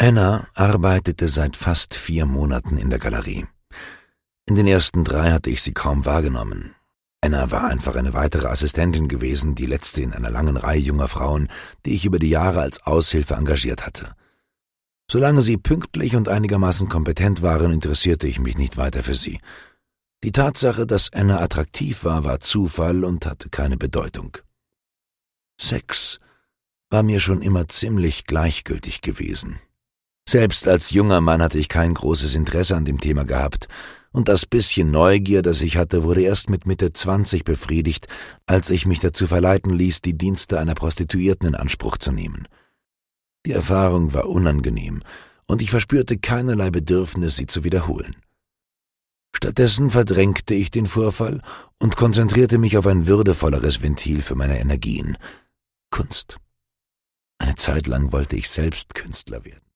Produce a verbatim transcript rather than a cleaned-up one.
Anna arbeitete seit fast vier Monaten in der Galerie. In den ersten drei hatte ich sie kaum wahrgenommen. Anna war einfach eine weitere Assistentin gewesen, die letzte in einer langen Reihe junger Frauen, die ich über die Jahre als Aushilfe engagiert hatte. Solange sie pünktlich und einigermaßen kompetent waren, interessierte ich mich nicht weiter für sie. Die Tatsache, dass Anna attraktiv war, war Zufall und hatte keine Bedeutung. Sex war mir schon immer ziemlich gleichgültig gewesen. Selbst als junger Mann hatte ich kein großes Interesse an dem Thema gehabt, und das bisschen Neugier, das ich hatte, wurde erst mit Mitte zwanzig befriedigt, als ich mich dazu verleiten ließ, die Dienste einer Prostituierten in Anspruch zu nehmen. Die Erfahrung war unangenehm, und ich verspürte keinerlei Bedürfnis, sie zu wiederholen. Stattdessen verdrängte ich den Vorfall und konzentrierte mich auf ein würdevolleres Ventil für meine Energien: Kunst. Eine Zeit lang wollte ich selbst Künstler werden.